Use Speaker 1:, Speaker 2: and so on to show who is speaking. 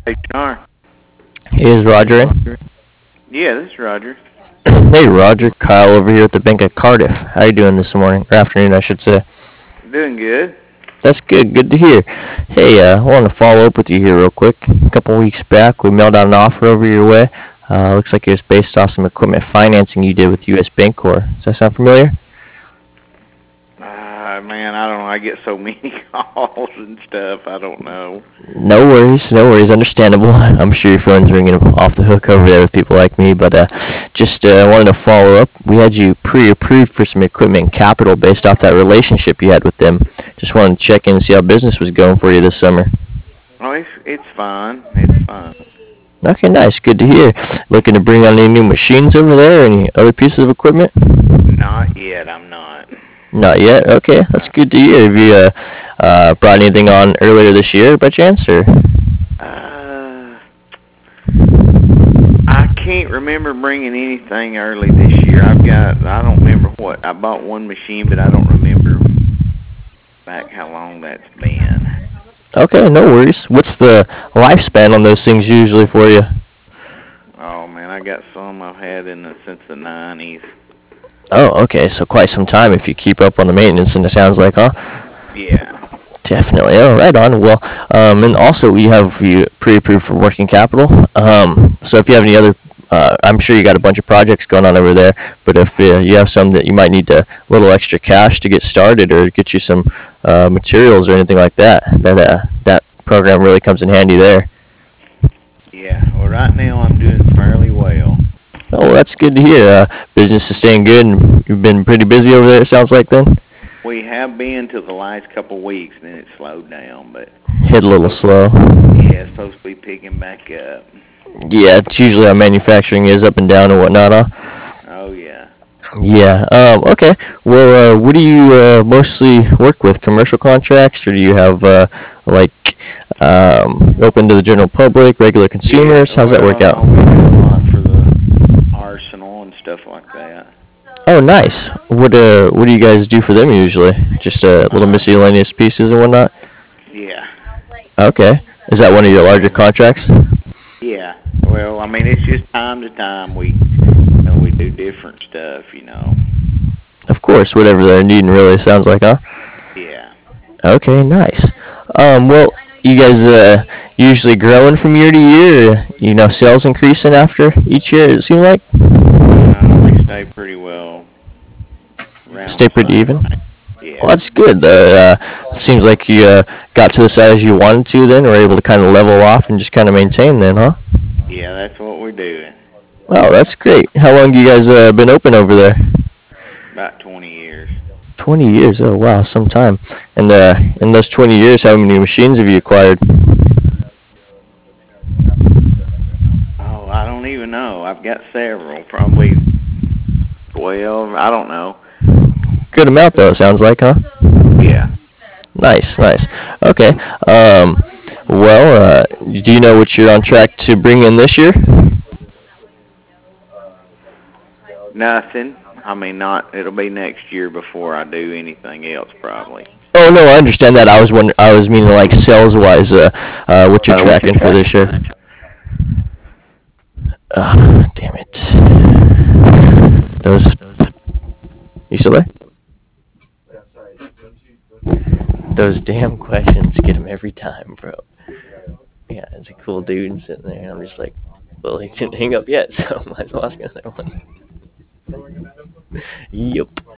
Speaker 1: Hey, Jar.
Speaker 2: Is Roger in?
Speaker 1: Yeah, this is Roger.
Speaker 2: Hey Roger, Kyle over here at the Bank of Cardiff. How you doing this morning? Or afternoon, I should say.
Speaker 1: Doing good.
Speaker 2: That's good. Good to hear. Hey, I want to follow up with you here real quick. A couple weeks back, we mailed out an offer over your way. Looks like it was based off some equipment financing you did with U.S. Bancorp. Does that sound familiar?
Speaker 1: Man, I don't know. I get so many calls and stuff. I don't know.
Speaker 2: No worries, no worries. Understandable. I'm sure your phone's ringing off the hook over there with people like me, but just wanted to follow up. We had you pre-approved for some equipment and capital based off that relationship you had with them. Just wanted to check in and see how business was going for you this summer.
Speaker 1: Oh, it's fine. It's fine.
Speaker 2: Okay, nice. Good to hear. Looking to bring on any new machines over there? Any other pieces of equipment?
Speaker 1: Not yet. I'm not.
Speaker 2: Not yet. Okay, that's good to hear. Have you brought anything on earlier this year by chance, or?
Speaker 1: Uh, I can't remember bringing anything early this year. I don't remember what. I bought one machine, but I don't remember back how long that's been.
Speaker 2: Okay, no worries. What's the lifespan on those things usually for you?
Speaker 1: Oh, man, I got some I've had since the 90s.
Speaker 2: Oh, okay, so quite some time if you keep up on the maintenance, and it sounds like, huh?
Speaker 1: Yeah.
Speaker 2: Definitely. Oh, right on. Well, and also we have you pre-approved for working capital. So if you have any other, I'm sure you got a bunch of projects going on over there. But if you have some that you might need a little extra cash to get started, or get you some materials or anything like that, that program really comes in handy there.
Speaker 1: Yeah. Well, right now I'm doing fairly well.
Speaker 2: Oh, well, that's good to hear. Business is staying good, and you've been pretty busy over there. It sounds like then.
Speaker 1: We have been till the last couple of weeks, then it slowed down, but
Speaker 2: Hit a little slow.
Speaker 1: yeah, it's supposed to be picking back up.
Speaker 2: Yeah, it's usually how manufacturing is up and down and whatnot, huh?
Speaker 1: Oh yeah.
Speaker 2: Yeah. Okay. Well, what do you mostly work with? Commercial contracts, or do you have like open to the general public, regular
Speaker 1: Yeah.
Speaker 2: consumers? How's that work
Speaker 1: Well,
Speaker 2: out?
Speaker 1: no, we do a lot for the arsenal and stuff like that.
Speaker 2: Oh, nice. What do you guys do for them usually? Just little
Speaker 1: Uh,
Speaker 2: miscellaneous pieces and whatnot.
Speaker 1: yeah.
Speaker 2: Okay. Is that one of your larger contracts?
Speaker 1: Yeah. Well, I mean, it's just time to time we do different stuff.
Speaker 2: Of course, whatever they're needing really sounds like, huh?
Speaker 1: Yeah.
Speaker 2: Okay, nice. Well, you guys usually growing from year to year. Sales increasing after each year. It seems like
Speaker 1: We stay pretty well around
Speaker 2: stay
Speaker 1: the
Speaker 2: pretty
Speaker 1: same
Speaker 2: even.
Speaker 1: rate.
Speaker 2: Well,
Speaker 1: Yeah.
Speaker 2: that's good. Seems like you got to the size you wanted to. Then, or able to kind of level off and just kind of maintain. Then, huh?
Speaker 1: Yeah, that's what we're doing.
Speaker 2: Wow, that's great. How long you guys been open over there?
Speaker 1: About 20 years.
Speaker 2: 20 years. Oh, wow, some time. And in those 20 years, how many machines have you acquired?
Speaker 1: Oh, I don't even know. I've got several. Probably 12. I don't know.
Speaker 2: Good amount, though. It sounds like, huh?
Speaker 1: Yeah.
Speaker 2: Nice, nice. Okay. Well, do you know what you're on track to bring in this year?
Speaker 1: Nothing. I mean, not. It'll be next year before I do anything else, probably.
Speaker 2: Oh no, I understand that. I was meaning like sales wise, what you're tracking for this year. Damn it. Those. You still there? Those damn questions get him every time, bro. Yeah, it's a cool dude sitting there, and I'm just like, well, he didn't hang up yet, so might as well ask another one. Yep.